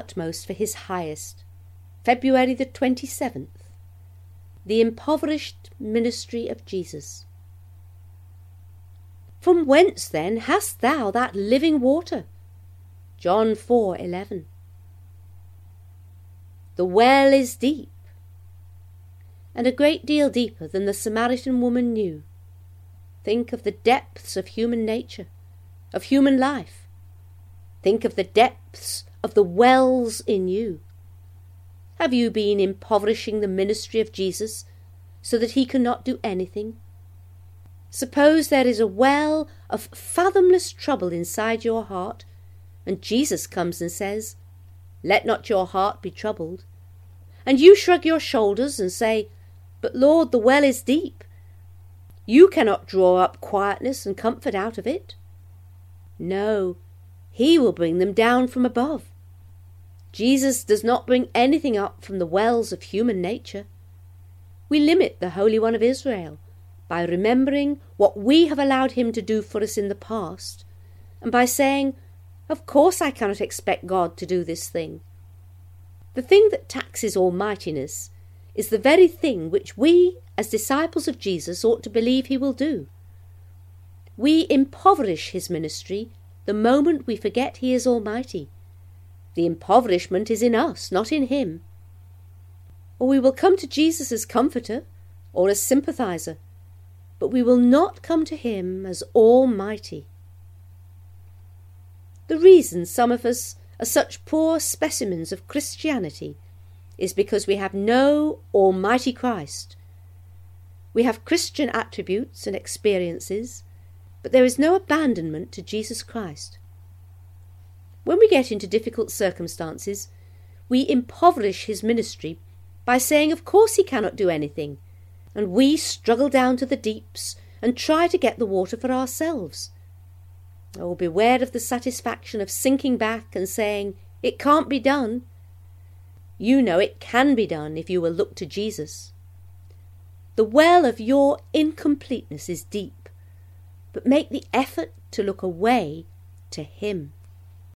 utmost for his highest. February the 27th. The impoverished ministry of Jesus. From whence then hast thou that living water? John 4:11. The well is deep, and a great deal deeper than the Samaritan woman knew. Think of the depths of human nature, of human life. Think of the depths of the wells in you. Have you been impoverishing the ministry of Jesus so that he cannot do anything? Suppose there is a well of fathomless trouble inside your heart, and Jesus comes and says, "Let not your heart be troubled." And you shrug your shoulders and say, "But Lord, the well is deep. You cannot draw up quietness and comfort out of it." No, he will bring them down from above. Jesus does not bring anything up from the wells of human nature. We limit the Holy One of Israel by remembering what we have allowed him to do for us in the past, and by saying, "Of course I cannot expect God to do this thing." The thing that taxes almightiness is the very thing which we, as disciples of Jesus, ought to believe he will do. We impoverish his ministry the moment we forget he is almighty. The impoverishment is in us, not in him. Or we will come to Jesus as comforter or as sympathizer, but we will not come to him as almighty. The reason some of us are such poor specimens of Christianity is because we have no almighty Christ. We have Christian attributes and experiences, but there is no abandonment to Jesus Christ. When we get into difficult circumstances, we impoverish his ministry by saying of course he cannot do anything, and we struggle down to the deeps and try to get the water for ourselves. Oh, beware of the satisfaction of sinking back and saying, "It can't be done." You know it can be done if you will look to Jesus. The well of your incompleteness is deep, but make the effort to look away to him.